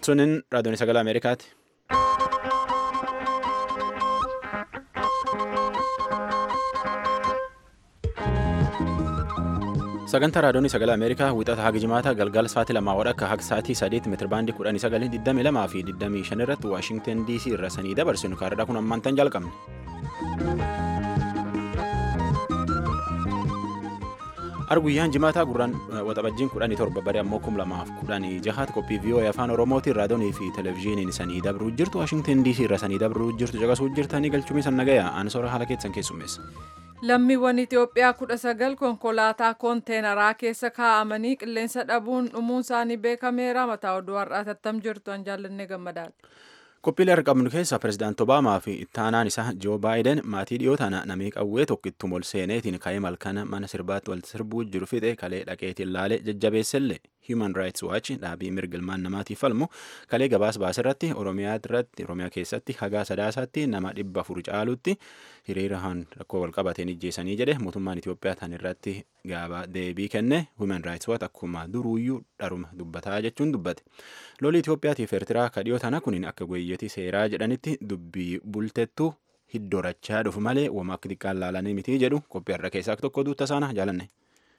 Sunin raadiyoon sagalee Ameerikaati. Sagantaa raadiyoon sagalee Ameerikaa wixata haga jimaata galgala sa'aatii 2 akka haga sa'aatii 3 meetira baandii 1922 fi 25 irratti Waashingtan DC irraa sanii dabarsinu kaardhaa kun ammaantan jalqabne. Arguyyaan jimaataa gurraan waxabajjiin 17 baree ammoo 2016 qophii VOA afaan Oromootiin raadiyoonii fi televezyiiniin sanii dabruu jirtu Waashingtan DC irraa sanii dabruu jirtu caqasuu jirtanii galchumii san nagayaa aansoora haala keessan keessummeessa. Lammiiwwan Itoophiyaa 19 konkolaataa konteenaraa keessa kaa'amanii qilleensa dhabuun dhumuun isaanii beekameera. Mataa oduu har'aa tattam jirtu an jaallannee gammadaadha. Qophiilee argamnu keessaa Pireezidaanti Obaamaa fi ittaanaan isaa Joo Baayiden maatii dhiyoo tana namii qawwee tokkittu molseeneetiin ka'ee malkana mana sirbaatti walitti sirbuu jiru fixe kalee dhaqeetiin laalee jajjabeessellee Human Rights Watch dhaabii mirga ilmaan namaatiif falmu kalee gabaas baasirratti Oromiyaa keessatti hagaa sadaasaatti nama 400 caalutti hiriiraan rakkoo walqabateen ijjeessanii jedhe mootummaan Itoophiyaa tan irratti gaabaa deebii kenne Human Rights Watch akkuma duruuyyuu dharuma dubbataa jechuun dubbate. Lolli Itoophiyaatiif Eertiraa kadhiyoo tana kuniin akka guyyatii seeraa jedhanitti dubbii bultettu hiddorachaa dhufu malee wama akka xiqqaan laalanii miti jedhu qophii har'a keessaa tokko duutta saana jaalanne.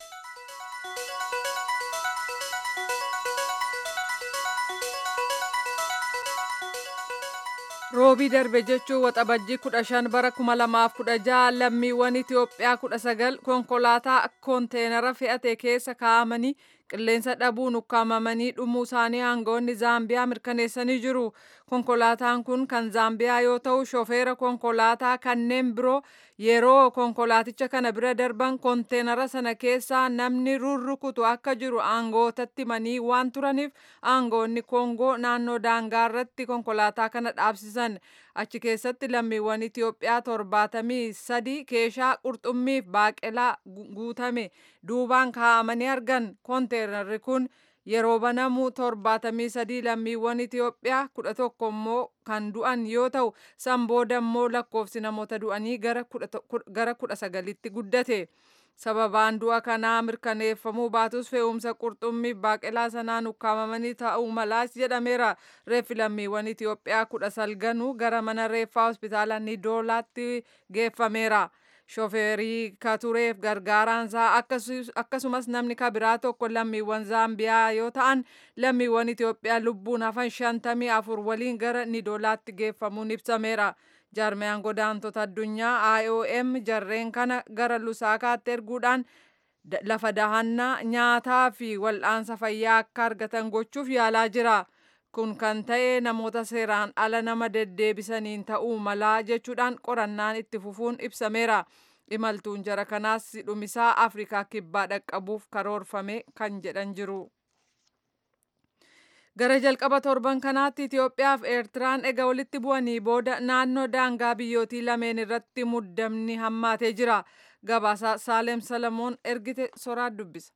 Roobii darbe jechuun waxabajjii 15 bara 2016 lammiiwwan Itoophiyaa 19 konkolaataa konteenara fe'ate keessa kaa'amanii qilleensa dhabuun ukkaamamanii dhumuu isaanii aangawoonni Zaambiyaa mirkaneessanii jiru. Konkolaataan kun kan Zaambiyaa yoo ta'u shofeera konkolaataa kanneen biroo yeroo konkolaaticha kana bira darban konteenara sana keessaa namni rurrukutu akka jiru aangawootatti himanii waan turaniif aangawoonni Koongoo naannoo daangaa irratti konkolaataa kana dhaabsisan. Achi keessatti lammiiwwan Itoophiyaa 73 keeshaa qurxummiif baaqelaa guutame duubaan kaa'amanii argan. Konteenarri kun yeroo banamu 73 lammiiwwan Itoophiyaa 11 immoo kan du'an yoo ta'u san booda immoo lakkoofsi namoota du'anii gara 19tti guddate. Sababaan du'a kanaa mirkaneeffamuu baatus fe'umsa qurxummii baaqelaa sanaan ukkaamamanii ta'uu malaas jedhameera. Reeffi lammiiwwan Itoophiyaa 19 gara mana reeffaa hospitaala Nidoolaatti geeffameera. Shofeerii katureef gargaaraansaa akkasumas namni kabiraa tokko lammiiwwan Zaambiyaa yoo ta'an lammiiwwan Itoophiyaa lubbuun hafan 54 waliin gara Nidoolaatti geeffamuun ibsameera. Jaarmiyaan godaantota addunyaa IOM jarreen kana gara Lusaakaatti erguudhaan lafa dahannaa nyaataa fi wal'aansa fayyaa akka argatan gochuuf yaalaa jira. Kun kan ta'e namoota seeraan ala nama deddeebisaniin ta'uu malaa jechuudhaan qorannaan itti fufuun ibsameera. Imaltuun jara kanaas dhumisaa Afrikaa kibbaa dhaqqabuuf karoorfame kan jedhan jiru. Gara jalqaba torban kanaatti Itoophiyaa fi Eertiraan egaa walitti bu'anii booda naannoo daangaa biyyootii lameen irratti muddamni hammaatee jira. Gabaasaa Saaleem Salamoon ergite soraa dubbisa.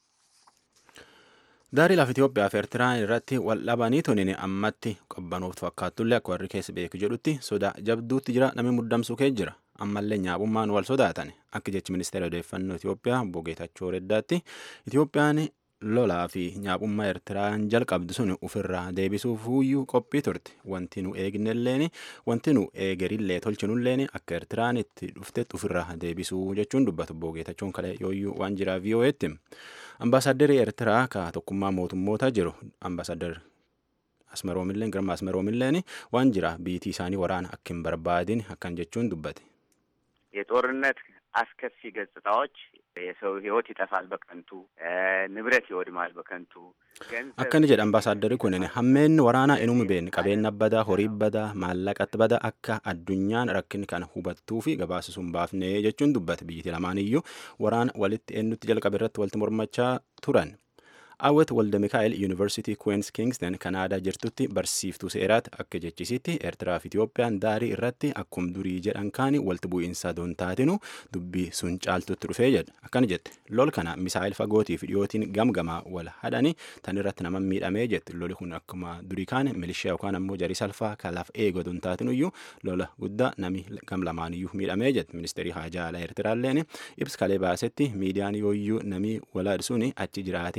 Daarii lafa Itoophiyaa fi Eertiraan irratti wal dhabanii tuniin ammatti qabbanooftu fakkaatullee akka warri keessa beeku jedhutti sodaa jabduutti jira namni muddamsuu kee jira. Ammallee nyaabummaan wal sodaatan akka jechi ministeera odeeffannoo Itoophiyaa Obbo Geetachoo Reddaatti Itoophiyaan lolaa fi nyaabummaa Eertiraan jalqabdu sun ofirraa deebisuuf huyyuu qophii turte. Wanti nu eegnelleen wanti nu eegerillee tolchinulleen akka Eertiraan itti dhuftetti ofirraa deebisuu jechuun dubbatu Obbo Geetachoon kale yooyyuu waan jira VOA'tti. Ambaasaaddarri Eertiraa ka tokkummaa mootummoota jiru ambaasaaddarri Girma Asmeroomilleen waan jira biitii isaanii waraana akka hin barbaadin akkan jechuun dubbate. የጦርነት አስከፊ ገጽታዎች የሰው ህይወት ይጠፋል በከንቱ ንብረት ይወድማል በከንቱ akkana jedha ambaasaaddarri kun hammeen waraanaa inuma been qabeenya badaa horii badaa maallaqatti badaa akka addunyaan rakkin kana hubattuu fi gabaasisuun baafnee jechuun dubbate. Biyyi lamaan iyyuu waraana walitti eenyutti jalqabe irratti walitti mormachaa turan. Awwet Walda Mikaa'el Yuunivarsiitii Queens Kingston Kanaadaa jirtutti barsiiftuu seeraatti akka jechisitti Eertiraa fi Itoophiyaan daarii irratti akkuma durii jedhan kaani walitti bu'iinsa doon taatinu dubbii sun caaltutti dhufee jedha. Akkana jette lol kana misaa'il fagootii fi dhiyootiin gamgamaa wal hadhanii tan irratti nama miidhamee jette. Loli kun akkuma durii kaane milishiyaa yookaan ammoo jarii salphaa kalaaf eegoo doon taatinuyyuu lola guddaa nami gam lamaaniyyuu miidhamee jette. Ministeerii haajaa alaa Eertiraalleen ibsa kalee baasetti miidiyaan yooyyuu namii walaadsuun achi jiraateetiin dhugame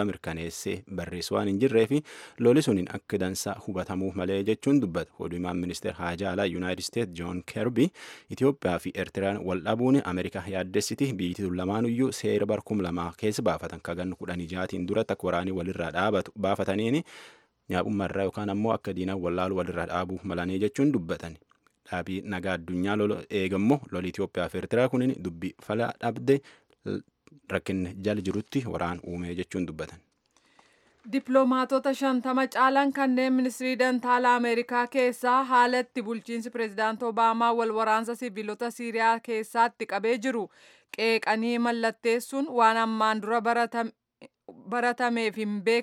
mirkaneessee barreessu waan hin jirree fi loli suniin akka dansaa hubatamuu malee jechuun dubbata. Odumaan ministeer haajaa alaa Yuunaayitid Isteet Joon Keerbii Itoophiyaa fi Eertiraan wal dhabuun Ameerikaa yaaddessiti biyyi lamaanuyyuu seera bara 2000 keessa baafatan kagan 16tiin duratti akka waraanii walirraa dhaabatu baafataniini nyaapummaarraa yookaan ammoo akka diinaan wallaaluu walirraa dhaabuu malanii jechuun dubbatan. Dhaabii nagaa addunyaa eegammoo loli Itoophiyaa fi Eertiraa kunin dubbii fala dhabde rakkinni jala jirutti waraan uumee jechuun dubbatan. Dippiloomaatota 50 caalan kanneen ministirii dantaalaa Ameerikaa keessaa haalatti bulchiinsi pireezidaant Obaamaa wal waraansa sibiilota Siiriyaa keessaatti qabee jiru qeeqanii mallatteessuun waan ammaan dura baratamee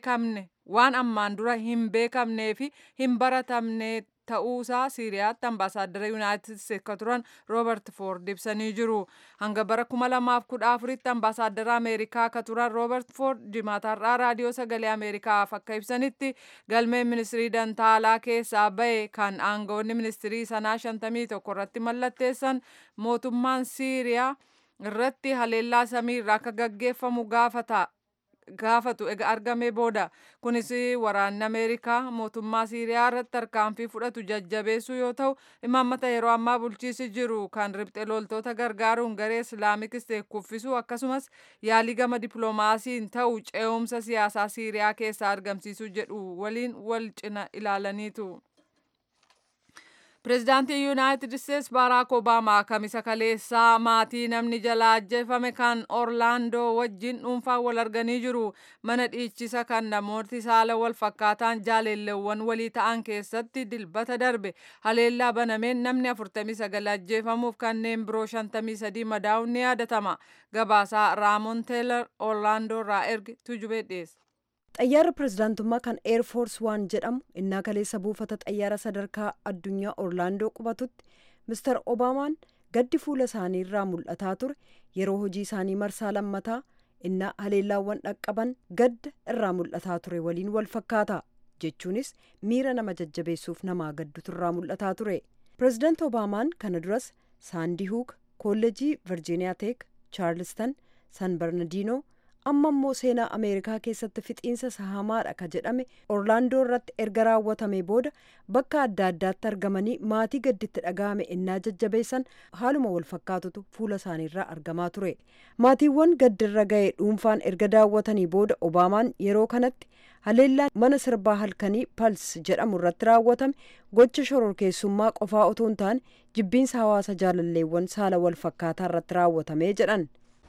fi hin baratamne ta'uusaa Siiriyaatti ambaasaaddara Yuunaayitid Isteetsi kan turan Roobert Foord ibsanii jiru. Hanga bara 2014tti ambaasaaddara Ameerikaa kan turan Roobert Foord jimaataarraa raadiyoo sagalee Ameerikaaf akka ibsanitti galmeen ministirii dantaalaa keessaa bahe kan aangawoonni ministirii sanaa 51 irratti mallatteessan mootummaan Siiriyaa irratti haleellaa samiirraa akka gaggeeffamu gaafatu argamee booda kunis waraanni Ameerikaa mootummaa Siiriyaa irratti tarkaanfii fudhatu jajjabeessuu yoo ta'u imaammata yeroo ammaa bulchiisi jiru kan riphxe loltoota gargaaruun garee Islaamik Isteet kuffisuu akkasumas yaalii gama dippiloomaasiin ta'u ce'umsa siyaasaa Siiriyaa keessaa argamsiisuu jedhu waliin wal cina ilaalaniitu. Pireezidaantii Yuunaayitid Isteetsi Baaraak Obaamaa kamisa kaleessaa maatii namni jalaa ajjeefame kan Orlaandoo wajjin dhuunfaan wal arganii jiru. Mana dhiichisa kan namooti saala wal fakkaataan jaalalleewwan walii ta'an keessatti dilbata darbe haleellaa banameen namni 49 ajjeefamuuf kanneen biroo 53 madaa'uun ni yaadatama. Gabaasaa Raamoon Teelar Orlaandoo irraa erge tujubee dhiyeessa. xayyaara pireezidaantummaa kan eerfoors waan jedhamu innaa kaleessa buufata xayyaara sadarkaa addunyaa Orlaandoo qubatutti Mr. Obaamaan gaddi fuula isaanii irraa mul'ataa ture yeroo hojii isaanii marsaa lammataa innaa haleellaawwan dhaqqaban gadda irraa mul'ataa ture waliin wal fakkaata jechuunis miira nama jajjabeessuuf namaa gaddutu irraa mul'ataa ture. Pireezidaant Obaamaan kana duras Saandii Huuk, Kolleejii Virjiiniyaa Teek, Chaarlistan, San Barnadiinoo amma immoo seenaa Ameerikaa keessatti fixiinsa sahamaadha ka jedhame Orlaandoo irratti erga raawwatame booda bakka adda addaatti argamanii maatii gadditti dhaga'ame innaa jajjabeessan haaluma wal fakkaatutu fuula isaaniirraa argamaa ture. Maatiiwwan gaddirra ga'e dhuunfaan erga daawwatanii booda Obaamaan yeroo kanatti haleellaan mana sirbaa halkanii Pals jedhamu irratti raawwatame gocha shororkeessummaa qofaa otoo hin taane jibbiinsa hawaasa jaalalleewwan saala wal fakkaataa irratti raawwatamee jedhan.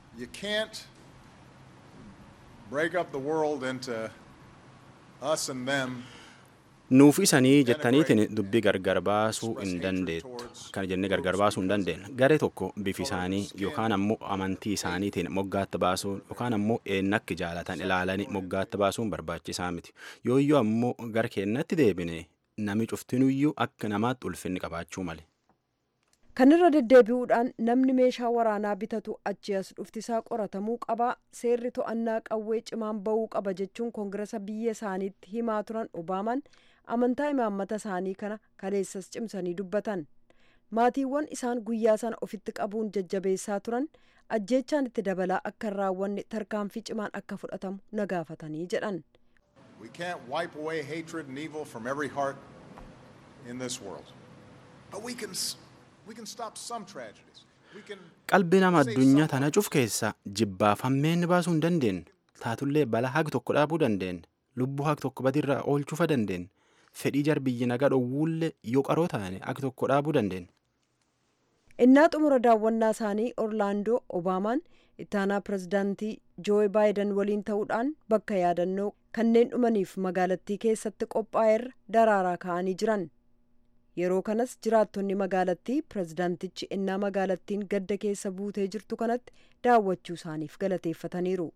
Break up the world into us and them. Nuuf isanii jettaniitiin dubbii gargar baasuu hin dandeettu. Kana jennee gargar baasuu hin dandeenye. Garee tokko bifi isaanii yookaan ammoo amantii isaaniitiin moggaatti baasuun yookaan ammoo eenyakki jaalatan ilaalanii moggaatti baasuun barbaachisaa miti. Yooyyoo ammoo gara keenyatti deebine nami cuftinuyyuu akka namaatti ulfinni qabaachuu male. Kanirra deddeebi'uudhaan namni meeshaa waraanaa bitatu achi as dhuftisaa qoratamuu qaba seerri to'annaa qawwee cimaan ba'uu qaba jechuun koongirasa biyya isaaniitti himaa turan Obaamaan amantaa imaammata isaanii kana kaleessas cimsanii dubbatan. Maatiiwwan isaan guyyaa sana ofitti qabuun jajjabeessaa turan ajjeechaan itti dabalaa akka hin raawwanne tarkaanfii cimaan akka fudhatamu nagaafatanii jedhan. We can't wipe away hatred and evil from every heart in this world. But we can stop some tragedies. Qalbii nama addunyaa tana cuf keessa jibbaafameen baasuu hin dandeenye. Taatullee balaa haq tokko dhaabuu dandeenye. Lubbuu haq tokko badirraa oolchuufa dandeenye. Fedhii jarbiyyi nagaa dhowwullee yoo qaroo taane haq tokko dhaabuu dandeenye. Innaa xumura daawwannaa isaanii Orlaandoo Obaamaan ittaanaa pireezidaantii Joo Baayiden waliin ta'uudhaan bakka yaadannoo kanneen dhumaniif magaalattii keessatti qophaa'eerra daraaraa kaa'anii jiran. Yeroo kanas jiraattonni magaalattii pireezidaantichi innaa magaalattiin gadda keessa buutee jirtu kanatti daawwachuu isaaniif galateeffataniiru.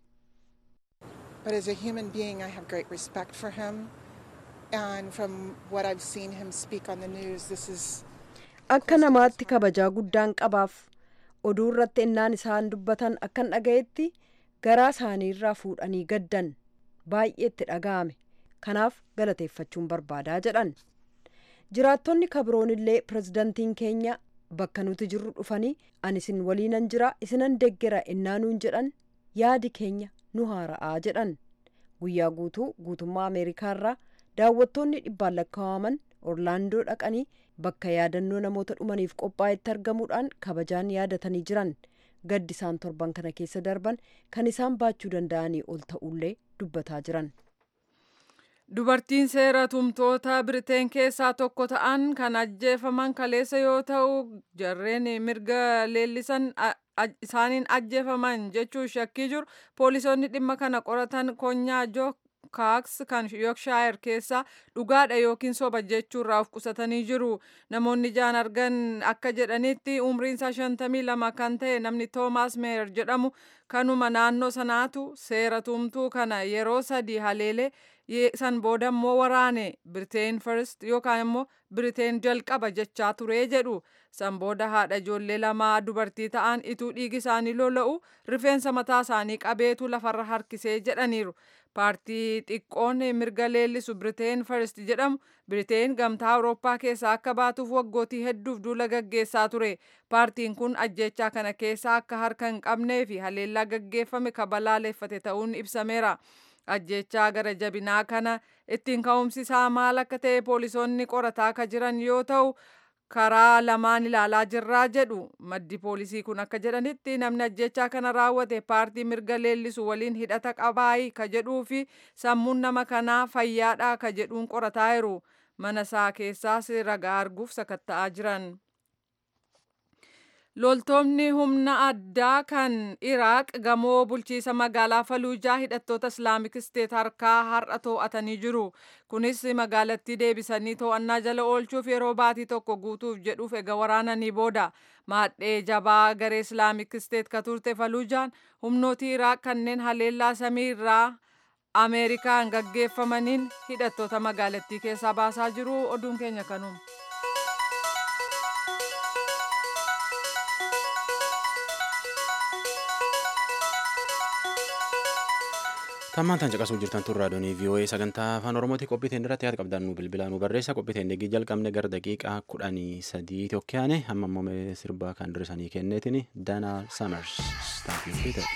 But as a human being, I have great respect for him, and from what I've seen him speak on the news, this is. Akka namaatti kabajaa guddaan qabaaf oduu irratti innaan isaan dubbatan akkan dhaga'etti garaa isaaniirraa fuudhanii gaddan baay'eetti dhaga'ame kanaaf galateeffachuun barbaadaa jedhan. Jiraattonni kabroon illee pireezidaantiin keenya bakka nuti jirru dhufanii ani isin waliinan jira isinan deggera innaanuun jedhan yaadi keenya nu haara'aa jedhan. guyyaa guutuu guutummaa Ameerikaarraa daawwattoonni dhibbaan lakkaa'aman Orlaandoo dhaqanii bakka yaadannoo namoota dhumaniif qophaa'etti argamuudhaan kabajaan yaadatanii jiran. Gaddi isaan torban kana keessa darban kan isaan baachuu danda'anii ol ta'ullee dubbataa jiran. Dubartiin seera tumtoota Biriteen keessaa tokko ta'an kan ajjeefaman kaleessa yoo ta'u jarreen mirga leellisan isaaniin ajjeefaman jechuun shakkii jiru. Poolisoonni dhimma kana qoratan konyaa Joo Kaaks kan Yorkshire keessa dhugaadha yookiin soba jechuurraa of qusatanii jiru. Namoonni ijaan argan akka jedhanitti umriin isaa 52 kan ta'e namni Toomaas Meeyer jedhamu kanuma naannoo sanaatu seera tumtuu kana yeroo 3 haleelee san booda immoo waraane Britain first yookaan immoo Britain jalqaba jechaa ture jedhu. San booda haadha ijoollee lamaa dubartii ta'an ituu dhiigi isaanii lola'u rifeensa mataa isaanii qabeetu lafarra harkisee jedhaniiru. Paartii xiqqoon mirga leellisu Britain first jedhamu Britain gamtaa Awurooppaa keessaa akka baatuuf waggootii hedduuf duula gaggeessaa ture. Paartiin kun ajjechaa kana keessaa akka harka hin qabnee fi haleellaa gaggeeffame kabalaaleffate ta'uun ibsameera. Ajjechaa gara jabinaa kana ittiin ka'umsi isaa maal akka ta'e poolisoonni qorataa akka jiran yoo ta'u karaa lamaan ilaalaa jirraa jedhu. Maddi poolisii kun akka jedhanitti namni ajjechaa kana raawwate paartii mirga leellisu waliin hidhata qabaayi ka jedhuu fi sammuun nama kanaa fayyaadha ka jedhuun qorataa jiru. Mana isaa keessaas ragaa arguuf sakatta'aa jiran. Loltoonni humna addaa kan Iraaq gamoo bulchiisa magaalaa Faluujaa hidhattoota Islaamik Isteet harkaa har'a to'atanii jiru. Kunis magaalattii deebisanii to'annaa jala oolchuuf yeroo baatii tokko guutuuf jedhuuf ega waraananii booda. Maadhee jabaa garee Islaamik Isteet ka turte Faluujaan humnooti Iraaq kanneen haleellaa samii irraa Ameerikaan gaggeeffamaniin hidhattoota magaalattii keessaa baasaa jiru. Oduun keenya kanuma. Tammaan tan caqasuu jirtan tun raadiyoonii VOA sagantaa afaan Oromooti. Qophiiteen irratti yaada qabdan nu bilbilaa nu barreessa. Qophiiteen eegii jalqabne gara daqiiqaa 13 tokkoyaane amma immoo sirbaa kan dirisanii kenneetiin Dana Summers staafiin ta'e.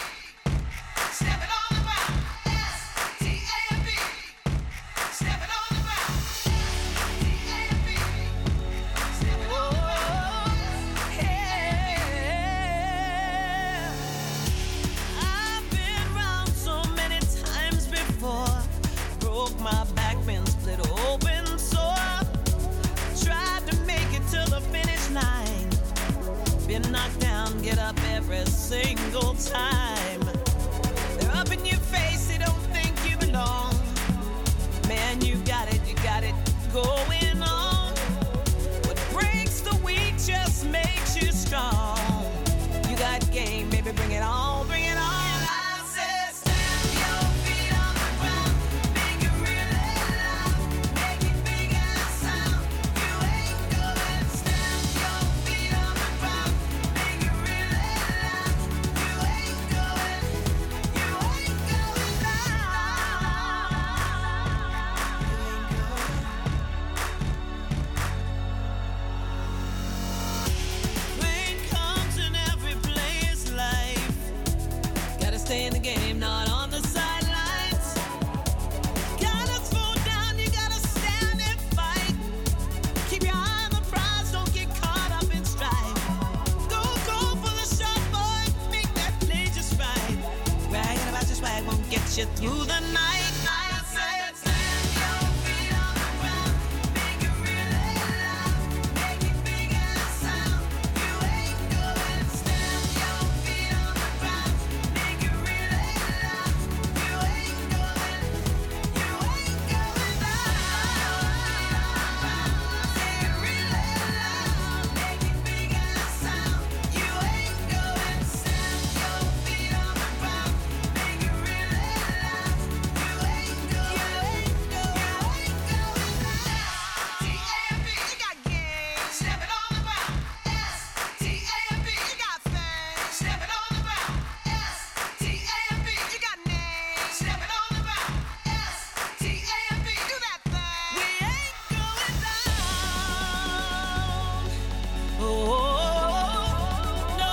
Single time they're up in your face, they don't think you belong. Man, you got it going on. What breaks the weak just makes you strong. You got game, baby, bring it on, bring it on. Stay in the game, not on the sidelines. Gotta slow down, you gotta stand and fight. Keep your eye on the prize, don't get caught up in strife. Go for the shot, boy, make that play just right. Bragging about your swag won't get you through the night.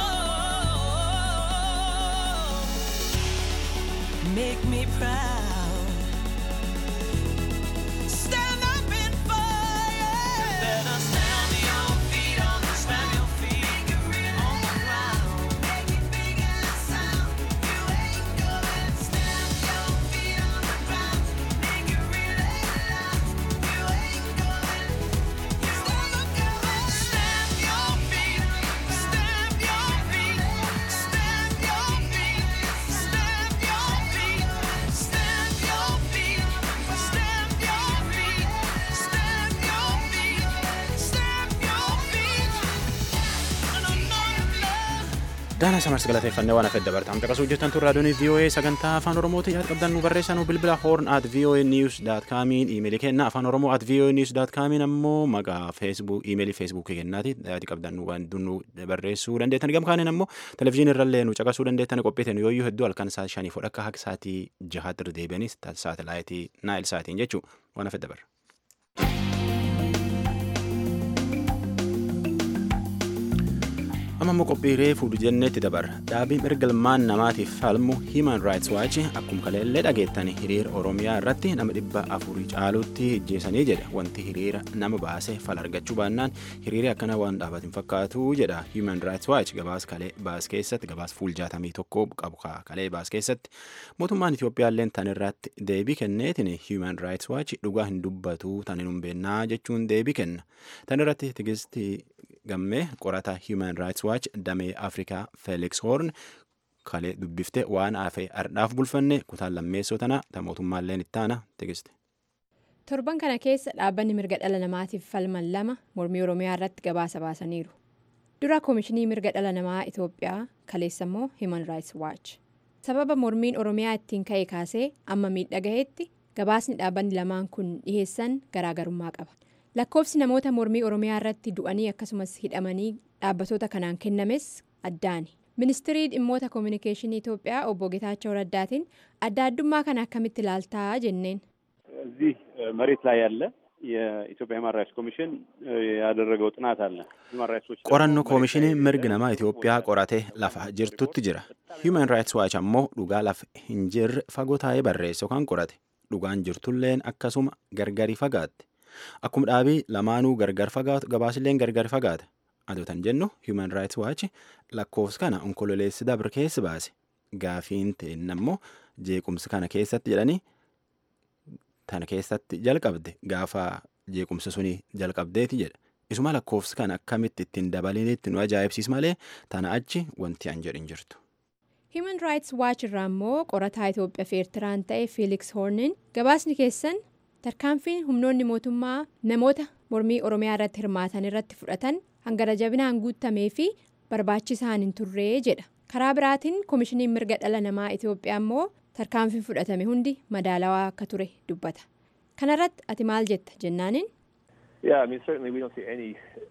Make me proud. Daana Samars galateeffannee waan afedda bartaam caqasuu hojjetan turraa doonii VOA sagantaa afaan Oromooti yaad qabdan nu barreessanuu bilbila horn@voanews.com iimeelii kenna afaan Oromoo @voanews.com ammoo maqaa Facebook iimeelii Facebook kennaati yaad qabdan nu waan dunnu barreessuu dandeettan gamkaaniin ammoo televizyiinii irrallee nu caqasuu dandeettan qophiiteen yooyyuu hedduu halkan saa 5 fodhakka haq saatii 6 irra deebianis saatalaayitii Naayil saatiin jechuu waan afedda barra. Amma qophii reefuu jenneetti dabarra dhaabii mirga ilmaan namaatiif falmu Human Rights Watch akkuma kaleellee dhageettan hiriira Oromiyaa irratti nama 400 caalutti ijjeessanii jedha wanti hiriira nama baase fal argachuu baannaan hiriirri akkana waan dhaabatiin fakkaatu jedha Human Rights Watch gabaas kalee baas keessatti gabaas fuul 61 qabu kalee baas keessatti mootummaan Itoophiyaallee tan irratti deebii kenneetiin Human Rights Watch dhugaa hin dubbatu tan hin beennaa jechuun deebii kenna tan irratti tigistii gammee qorata Human Rights Watch damee Afrikaa Felix Horn kalee dubbifte waan hafe ardhaaf bulfanne kutaan lammeessoo tana mootummaalleen ittaana tigiste. Torban kana keessa dhaabbanni mirga dhala namaatiif falman 2 mormii Oromiyaa irratti gabaasa baasaniiru. Dura Koomishinii mirga dhala namaa Itoophiyaa kaleessa immoo Human Rights Watch. Sababa mormiin Oromiyaa ittiin ka'e kaasee amma miidhaa gaheetti gabaasni dhaabbanni lamaan kun dhiheessan garaagarummaa qaba. Lakkoofsi namoota mormii Oromiyaa irratti du'anii akkasumas hidhamanii dhaabbatoota kanaan kennames addaani. Ministirii dhimmoota koominikeeshinii Itoophiyaa obbo Getaachoo Raddaatiin adda addummaa kana akkamitti ilaaltaa jenneen. እዚህ መሬት ላይ ያለ የኢትዮጵያ ሂውማን ራይትስ ኮሚሽን ያደረገው ጥናት አለ። ሂውማን ራይትስ qorannoo koomishinii mirgi namaa Itoophiyaa qoratee lafa jirtutti jira. Human Rights Watch ammoo dhugaa lafa hin jirre fagoo taa'ee barreesse yookaan qorate. Dhugaan jirtulleen akkasuma gargari fagaatte. Akkuma dhaabii lamaanuu gargar fagaatu gabaasilleen gargar fagaata. Adotan jennu Human Rights Watch lakkoofsa kana onkololeessi dabre keessa baase. Gaafiin ta'in ammoo jeequmsa kana keessatti jedhanii tana keessatti jalqabde gaafa jeequmsa suni jalqabdeeti jedha. Isuma lakkoofsa kana akkamitti ittiin dabalinitti nu ajaa'ibsiis malee tana achi wanti an jedhin jirtu. Human Rights Watch irraa immoo qorataa Itoophiyaa fi Eertiraan ta'e Felix Hornin gabaasni keessan tarkaanfiin humnoonni mootummaa namoota mormii Oromiyaa irratti hirmaatan irratti fudhatan hangara jabinaan guutamee fi barbaachisaan hin turree jedha. Karaa biraatiin Koomishiniin mirga dhala namaa Itoophiyaa immoo tarkaanfiin fudhatame hundi madaalawaa akka ture dubbata. Kanarratti ati maal jetta jennaaniin? Yeah, I mean certainly we don't see any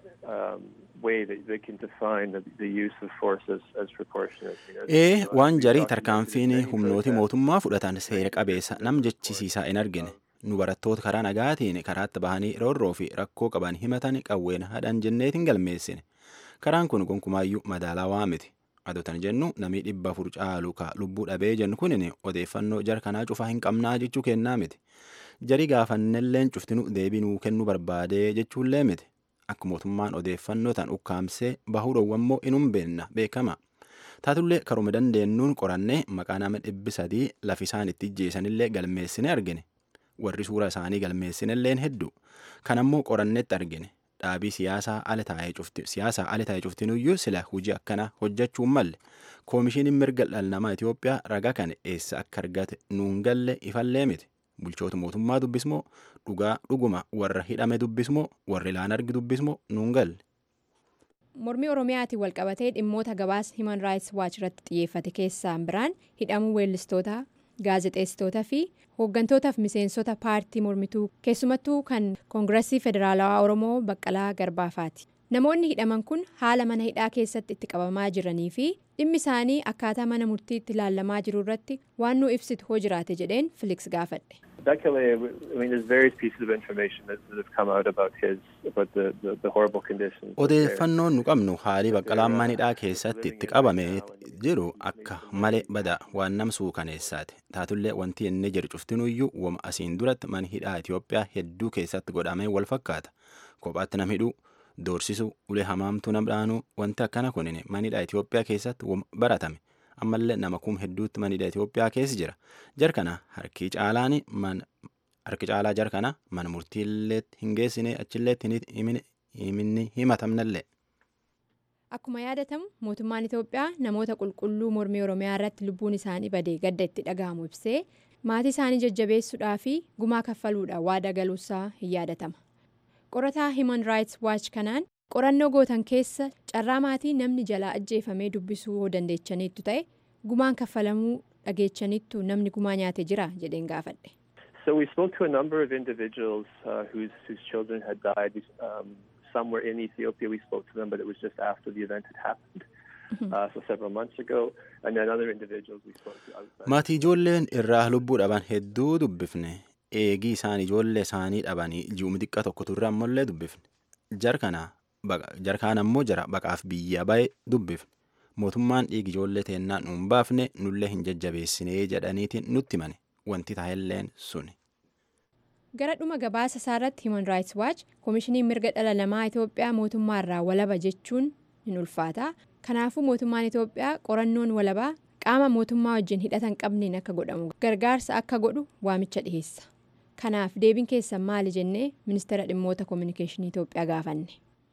way that they can define the use of force as proportionate. Waan jarii tarkaanfiin humnooti mootummaa fudhatan seera qabeessa nam jechisiisaa hin argine. Nu barattoota karaa nagaatiin karaatti bahanii roorroo fi rakkoo qaban himatan qawween hadhan jenneetiin galmeessine. Karaan kun gonkumaayyuu madaalawaa miti. Adotan jennu namii 400 caalu ka lubbuu dhabee jennu kunin odeeffannoo jar kanaa cufaa hin qabnaa jechuu kennaa miti. Jarii gaafannelleen cuftinu deebinuu kennuu barbaadee jechuullee miti. Akka mootummaan odeeffannoo tan ukkaamsee bahuu dhowwammoo inum beenna beekama. Taatullee karuma dandeenyuun qorannee maqaa nama 300 lafisaan itti ijjeessanillee galmeessine argine. Warri suura isaanii galmeessinelleen hedduu. Kanammoo qorannetti argine. Dhaabii siyaasaa ala taa'ee cuftinuyyuu sila hojii akkana hojjechuun malle. Koomishiniin mirga dhala namaa Itoophiyaa ragaa kana eessa akka argate nuun galle ifallee miti. Bulchoota mootummaa dubbismoo dhuguma warra hidhame dubbismoo warri laan argi dubbismoo nuun galle. Mormii Oromiyaatiin walqabatee dhimmoota gabaas Human Rights Watch irratti xiyyeeffate keessaan biraan hidhamuu weellistootaa, gaazexeessitootaa fi hooggantootaf miseensota paartii mormituu keessumattuu kan Koongireesii Federaalawaa Oromoo Baqqalaa Garbaafaati. Namoonni hidhaman kun haala mana hidhaa keessatti itti qabamaa jiranii fi dhimmi isaanii akkaataa mana murtiitti ilaalamaa jiru irratti waan nu ibsitu hoo jiraate jedheen Felix gaafadhe. There's various pieces of information that have come out about the horrible conditions. Odeeffannoon nu qabnu haalii Baqqalaan mana hidhaa keessatti itti qabamee jiru akka malee bada waan namsuu kaneessaati. Taatullee wanti inni jedhu cuftinuyyuu wama asiin duratti mana hidhaa Itoophiyaa hedduu keessatti godhamee wal fakkaata. Kophaatti nam hidhuu, doorsisuu, ulee hamaamtuu nam dhaanuu wanti akkana kunin mana hidhaa Itoophiyaa keessatti wama baratame. Ammallee nama kum hedduutti mana hidhaa Itoophiyaa keessa jira. Jarkana harki caalaa jarkana mana murtiilleetti hin geessine achilleetti hin himatamnallee. Akkuma yaadatamu mootummaan Itoophiyaa namoota qulqulluu mormii Oromiyaa irratti lubbuun isaanii badee gadda itti dhaga'amu ibsee maatii isaanii jajjabeessuudhaa fi gumaa kaffaluudhaan waada galuusaa hin yaadatama. Qorataa Human Rights Watch kanaan qorannoo gootan keessa carraa maatii namni jalaa ajjeefamee dubbisuu dandeechaniittu ta'e gumaan kaffalamuu dhageechaniittu namni gumaa nyaate jira jedheen gaafadhe. So we spoke to a number of individuals whose children had died. Some were in Ethiopia. We spoke to them, but it was just after the event had happened. So several months ago, and then other individuals we spoke to outside. Maatii ijoolleen irraa lubbuu dhaban hedduu dubbifne. Eegii isaan ijoollee isaanii dhabanii ji'uma xiqqaa tokko turre ammallee dubbifne. Jarkaan ammoo jara baqaaf biyya bahe dubbifne. Mootummaan dhiigi ijoollee teennaa nuun baafne nullee hin jajjabeessinee jedhaniitiin nutti himane. Wanti taa'elleen suni. Gara dhuma gabaasa isaarratti Human Rights Watch Koomishiniin Mirga Dhala Namaa Itoophiyaa mootummaarraa walaba jechuun hin ulfaata. Kanaafuu mootummaan Itoophiyaa qorannoon walabaa qaama mootummaa wajjin hidhatan qabneen akka godhamu gargaarsa akka godhu waamicha dhiheessa. Kanaaf deebiin keessan maali jennee ministeera dhimmoota kominikeeshinii Itoophiyaa gaafanne.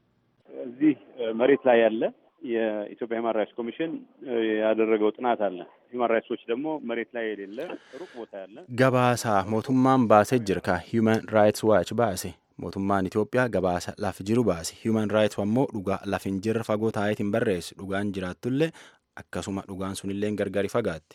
እዚህ መሬት ላይ ያለ የኢትዮጵያ ሂውማን ራይትስ ኮሚሽን ያደረገው ጥናት አለ። ሂውማን ራይትሶች ደግሞ መሬት ላይ የሌለ ሩቅ ቦታ ያለ gabaasa mootummaan baasee jirka Human Rights Watch baase. Mootummaan Itoophiyaa gabaasa lafa jiru baase. Human Rights ammoo dhugaa lafa hin jirre fagoo taa'eetiin barreesse. Dhugaan jiraatullee akkasuma dhugaan sunillee gargari fagaatti.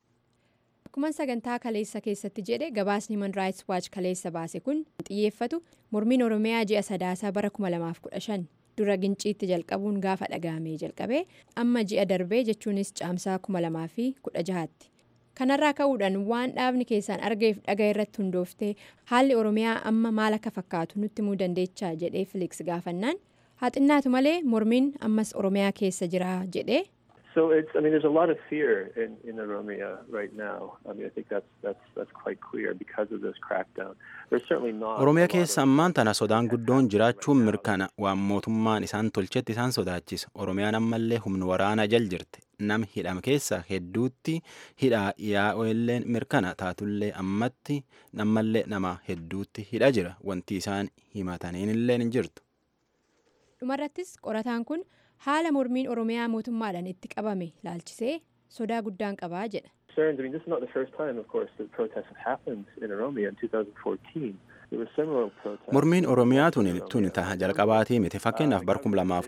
Akkuma sagantaa kaleessa keessatti jedhe gabaasni Human Rights Watch kaleessa baase kun xiyyeeffatu mormiin Oromiyaa ji'a sadaasaa bara 2015 dura ginciitti jalqabuun gaafa dhagahamee jalqabee amma ji'a darbee jechuunis caamsaa 2016tti. Kanarraa ka'uudhaan waan dhaabni keessaan argeef dhagaa irratti hundooftee haalli Oromiyaa amma maal akka fakkaatu nutti himuu dandeechaa jedhee Felix gaafannaan haa xinnaatu malee mormiin ammas Oromiyaa keessa jira jedhee. So there's a lot of fear in Oromia right now. I think that's quite clear because of this crackdown. There's certainly not. Oromiyaa keessa ammaan tana sodaan guddoon jiraachuun mirkana waan mootummaan isaan tolchetti isaan sodaachisa. Oromiyaan ammallee humna waraanaa jal jirti. Nam hidham keessa hedduutti hidhaa yaa'oilleen mirkana taatullee ammatti nammallee nama hedduutti hidha jira. Wanti isaan himataniinillee hin jirtu. Dhumarrattis qorataan kun haala mormiin Oromiyaa mootummaadhaan itti qabame laalchisee sodaa guddaan qabaa jedha. This is not the first time, of course, that protests have happened in Oromia. In 2014, there were similar protests. Mormiin Oromiyaa tuni taha jalqabaatii miti. Fakkeenyaaf bara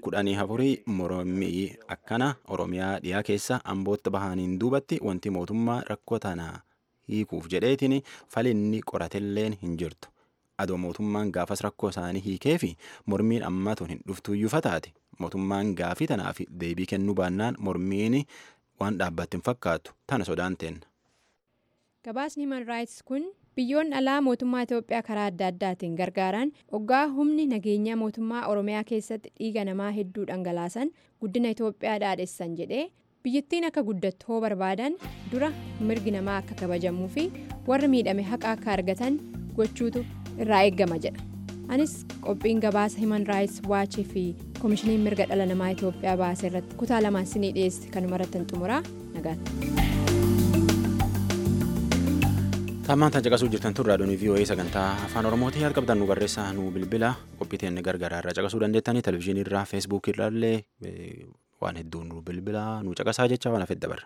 2014 mormii akkana Oromiyaa dhiyaa keessa ambootti bahaniin duubatti wanti mootummaa rakkoo tana hiikuuf jedheetiin falinni qoratelleen hin jirtu. Adoo mootummaan gaafas rakkoo isaanii hiikee fi mormiin ammaa tun hin dhuftuyyuu fataati. Mootummaan gaafii tanaaf deebii kennuu baannaan mormiin waan dhaabbatti hin fakkaatu tana sodaan teenna. Gabaasni Human Rights kun biyyoonni alaa mootummaa Itoophiyaa karaa adda addaatiin gargaaran hoggaa humni nageenyaa mootummaa Oromiyaa keessatti dhiiga namaa hedduu dhangalaasan guddina Itoophiyaa dhaadheessan jedhee biyyattiin akka guddattu hoo barbaadan dura mirgi namaa akka kabajamuu fi warri miidhame haqa akka argatan gochuutu irraa eeggama jedha. Anis qophiin gabaasa Human Rights Watch fi Koomishiniin Mirga Dhala Namaa Itoophiyaa baase irratti kutaa lamaan sinii dhiyeesse kanuma irratti xumuraa nagaatti. Tammaan tan caqasuu jirtan tun raadiyoon VOA sagantaa afaan Oromootii yaada qabdan nu barreessaa nu bilbila qophiiteen gargaraa irraa caqasuu dandeettanii televizyiinii irraa feesbuukii irraallee waan hedduu nu bilbila nu caqasaa jecha waan hafedda barra.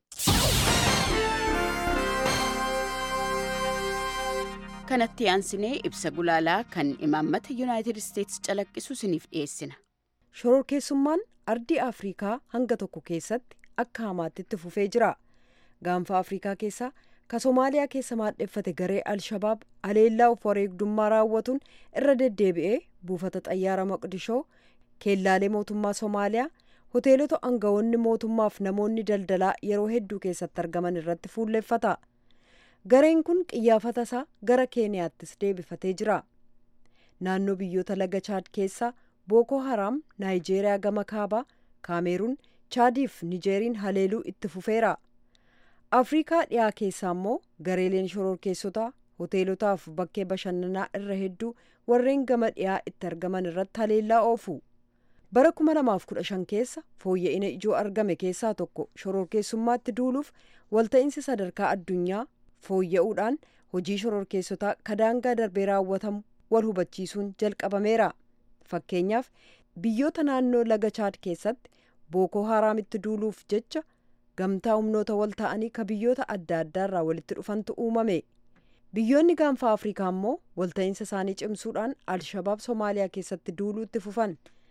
Kanatti aansinee ibsa gulaalaa kan imaammata Yuunaayitid Isteetsi calaqqisu isiniif dhiyeessina. Shororkeessummaan ardii Afrikaa hanga tokko keessatti akka hamaatti itti fufee jira. Gaanfa Afrikaa keessaa ka Somaaliyaa keessa maadheffate garee Alshabaab haleellaa of wareegdummaa raawwatuun irra deddeebi'ee buufata xayyaara Moqdishoo, keellaalee mootummaa Somaaliyaa, hoteelota aangawoonni mootummaaf namoonni daldalaa yeroo hedduu keessatti argaman irratti fuulleeffata. Gareen kun qiyyaafata isaa gara Keeniyaattis deebifatee jira. Naannoo biyyoota laga Chaad keessaa Booko Haram, Naayijeeriyaa gama kaabaa, Kaameruun, Chaadiif Nijeeriin haleeluu itti fufeera. Afrikaa dhiyaa keessaa immoo gareeleen shororkeessotaa hoteelotaaf bakkee bashannanaa irra hedduu warreen gama dhiyaa itti argaman irratti haleellaa oofu. Bara 2015 keessa fooyya'ina ijoo argame keessaa tokko shororkeessummaatti duuluuf walta'iinsi sadarkaa addunyaa fooyya'uudhaan hojii shororkeessotaa kadaangaa darbee raawwatamu wal hubachiisuun jalqabameera. Fakkeenyaaf biyyoota naannoo laga Chaad keessatti Booko Haraamitti duuluuf jecha gamtaa humnoota wal ta'anii ka biyyoota adda addaarraa walitti dhufantu uumame. Biyyoonni gaanfa Afrikaa immoo walta'iinsa isaanii cimsuudhaan Alshabaab Somaaliyaa keessatti duuluutti fufan.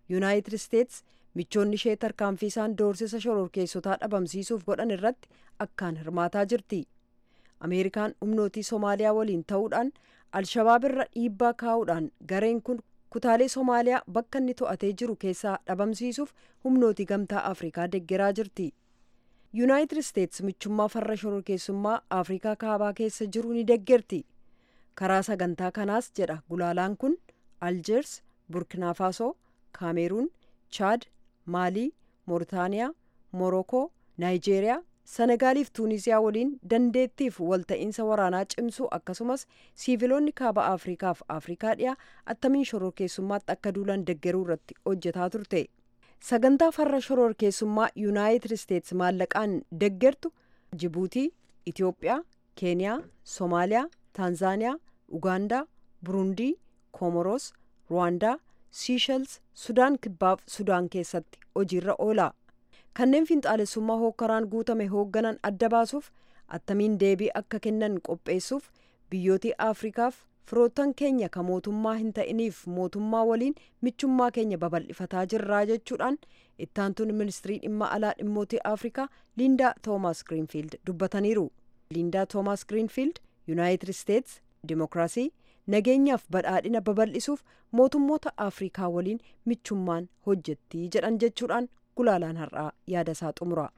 Yuunaayitid Isteets michoonni ishee tarkaanfii isaan doorsisa shororkeessotaa dhabamsiisuuf godhan irratti akkaan hirmaataa jirti. Ameerikaan humnootii Somaaliyaa waliin ta'uudhaan Alshabaab irra dhiibbaa kaa'uudhaan gareen kun kutaalee Somaaliyaa bakka inni to'atee jiru keessaa dhabamsiisuuf humnootii gamtaa Afrikaa deeggaraa jirti. Yuunaayitid Isteets michummaa farra shororkeessummaa Afrikaa kaabaa keessa jiru ni deeggarti. Karaa sagantaa kanaas jedha gulaalaan kun Aljeers, Burkina Faso, Kaameruun, Chaad, Maalii, Mooritaaniyaa, Morokoo, Naayijeeriyaa, Senegaaliif Tuuniziyaa waliin dandeettiif walta'iinsa waraanaa cimsuu akkasumas siiviloonni kaaba Afrikaaf Afrikaa dhiyaa attamiin shororkeessummaatti akka duulan deeggaruu irratti hojjetaa turte. Sagantaa farra shororkeessummaa Yuunaayitid Isteets maallaqaan deeggartu Jibuutii, Itiyoophiyaa, Keeniyaa, Soomaaliyaa, Taanzaaniyaa, Ugaandaa, Burundii, Komoros, Ruwaandaa, Siishels, Sudaan Kibbaaf Sudaan keessatti hojiirra oola. Kanneen finxaalessummaa hookkaraan guutame hoogganan adda baasuuf attamiin deebii akka kennan qopheessuuf biyyootii Afrikaaf firoottan keenya ka mootummaa hin ta'iniif mootummaa waliin michummaa keenya babal'ifataa jirraa jechuudhaan ittaantuun ministirii dhimma alaa dhimmootii Afrikaa Liindaa Toomaas Giriinfiild dubbataniiru. Liindaa Toomaas Giriinfiild Yuunaayitid Isteets dimokiraasii nageenyaaf badhaadhina babal'isuuf mootummoota Afrikaa waliin michummaan hojjetti jedhan jechuudhaan gulaalaan har'aa yaada isaa xumura.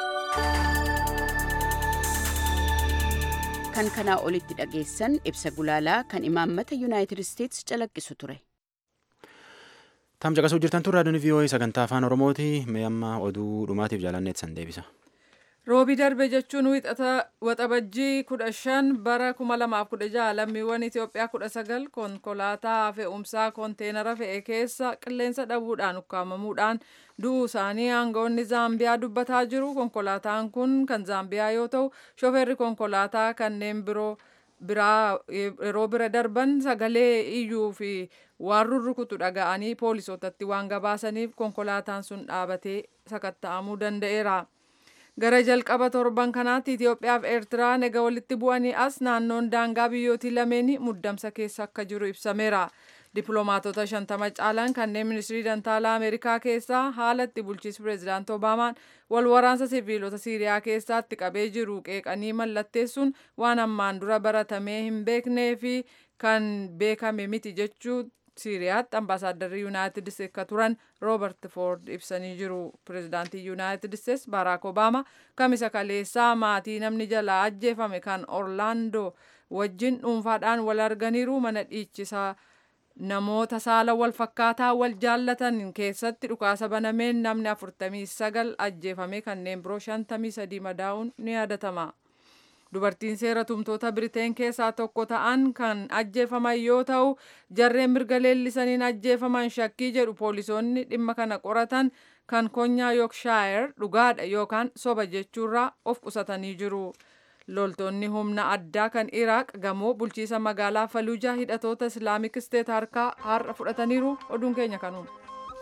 Kan kanaa olitti dhageessan ibsa gulaalaa kan imaammata Yuunaayitid Isteets calaqqisu ture. Caqasuu jirtan tun raadiyoon VOA sagantaa afaan Oromooti. Mee amma oduu dhumaatiif jaalanneet san deebisa. Roobii darbe jechuun waxabajjii 15 bara 2016 lammiiwwan Itoophiyaa 19 konkolaataa fe'umsaa konteenara fe'e keessa qilleensa dhabuudhaan ukkaamamuudhaan du'uu isaanii aangawoonni Zaambiyaa dubbataa jiru. Konkolaataan kun kan Zaambiyaa yoo ta'u shooferri konkolaataa kanneen biraa yeroo bira darban sagalee iyyuu fi waan rurrukutu dhaga'anii poolisootatti waan gabaasaniif konkolaataan sun dhaabatee sakatta'amuu danda'eera. Gara jalqaba torban kanaatti Itoophiyaa fi Eertiraan egaa walitti bu'anii as naannoon daangaa biyyootii lameenii muddamsa keessa akka jiru ibsameera. Dippiloomaatota 50 caalan kanneen ministirii dantaalaa Ameerikaa keessaa haala itti bulchiinsi pireezidaantii Obaamaan wal waraansa siviilota Siiriyaa keessatti qabee jiru qeeqanii mallatteessuun waan ammaan dura baratamee hin beeknee fi kan beekame miti jechuu Siiriyaatti ambaasaaddarri Yuunaayitid Isteets akka turan Roobert Foord ibsanii jiru. Pireezidaantii Yuunaayitid Isteets Baaraak Obaamaa kamisa kaleessaa maatii namni jalaa ajjeefame kan Orlaandoo wajjin dhuunfaadhaan wal arganiiru. Mana dhiichisaa namoota saala wal fakkaataa wal jaallatan keessatti dhukaasa banameen namni 49 ajjeefame kanneen biroo 53 madaa'uun ni yaadatama. Dubartiin seera tumtoota Biriteen keessaa tokko ta'an kan ajjeefaman yoo ta'u jarreen mirga leellisaniin ajjeefaman shakkii jedhu poolisoonni dhimma kana qoratan kan konyaa Yorkshire dhugaadha yookaan soba jechuurraa of qusatanii jiru. Loltoonni humna addaa kan Iraaq gamoo bulchiisa magaalaa Faluujaa hidhatoota Islaamik Isteet harkaa har'a fudhataniiru. Oduun keenya kanuma.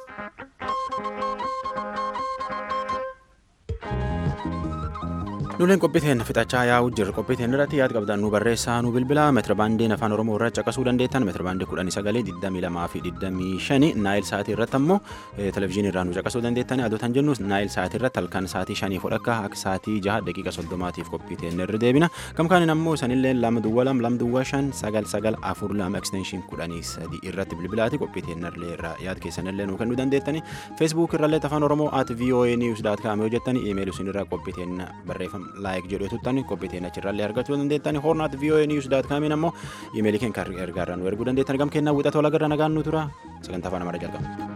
Nuleen qophiiteen fixachaa yaa'uu jirra. Qophiiteen irratti yaad qabdan nu barreessaa nu bilbila. Meetirabaandiin afaan Oromoo irraa caqasuu dandeettan. Meetirabaandii 1922 fi 25 naayil sa'aatii irratti ammoo televezyiinii irraa nu caqasuu dandeettan. Adoota jennu naayil sa'aatii irratti halkan sa'aatii 5 fudhakka akka sa'aatii 6 daqiiqa 30tiif qophiiteen irra deebina. Gamkaanin ammoo sanillee 222 extension 13 irratti bilbilaati. Qophiiteen irraa yaad keessanillee nu kennuu dandeettani. Facebook irrallee afaan Oromoo @voanews.com yoo jettani iimeelii isin irraa qophiiteen barreeffama laayik jedhu tuttani qophiiteen achirraallee argachuu dandeettani. horn@voanews.com ammoo iimeelii keenya ergaarraa nu erguu dandeettani. Gam kennaa wixata wal agarra nagaan nu tura. Sagantaa afaan Amaaraa jalqaba.